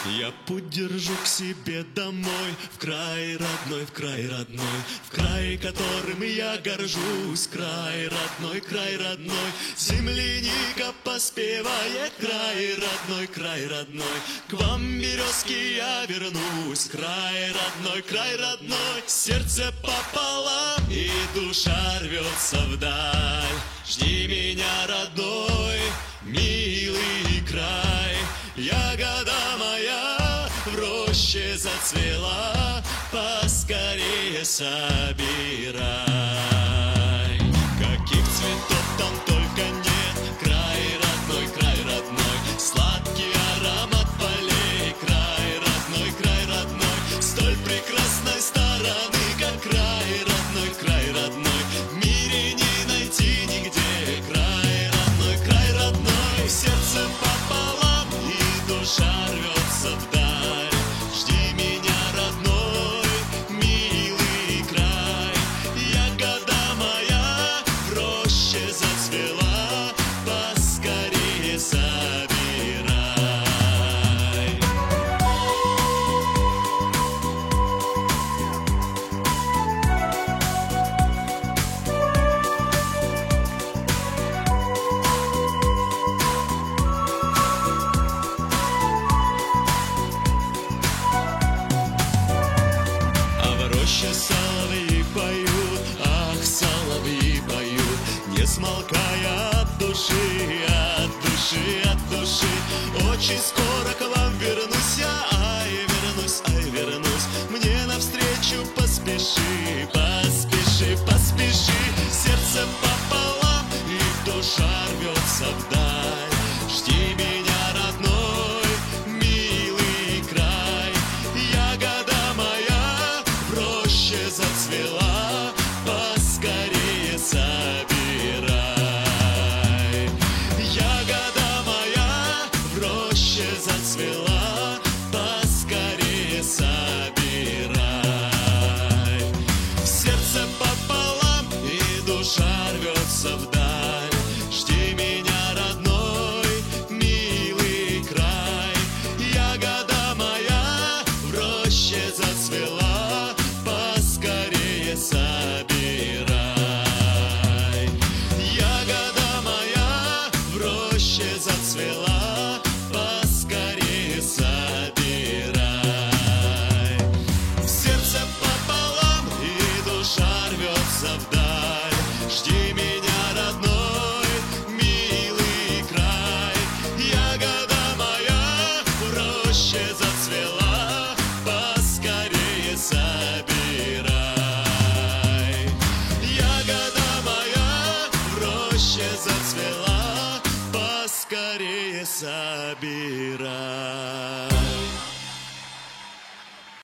Я путь держу к себе домой, в край родной, в край родной, в край, которым я горжусь, край родной, край родной. Земляника поспевает, край родной, край родной. К вам, березки, я вернусь, край родной. Сердце пополам и душа рвется вдаль. Жди меня, родной, милый край. Ягода моя в роще зацвела, поскорее собирай. Каких цветов там только нет, край родной, сладкий аромат полей, край родной, столь прекрасной стороны, как край родной, в мире не найти нигде, край родной, сердце пополам и душа рвется вдаль. Жди меня, родной, милый край. Ягода моя в роще зацвела, поскорее собирай. Соловьи поют, ах, соловьи поют, не смолкая от души, от души, от души. Очень скоро к вам вернусь я, ай, вернусь. Мне навстречу поспеши, поспеши, поспеши. Сердце пополам и душа рвется вдаль. Жди меня, родной, милый край. Ягода моя в роще зацвела, поскорее собирай. Ягода моя в роще зацвела, поскорее собирай. Сердце пополам и душа рвется вдаль. Жди меня, родной, милый край. Ягода моя в роще зацвела, поскорее собирай. Ягода моя в роще зацвела, поскорее собирай. Сердце пополам и душа рвется вдаль. Жди меня, родной, милый край. Ягода моя в роще зацвела, поскорее собирай. Ягода моя в роще зацвела, поскорее собирай.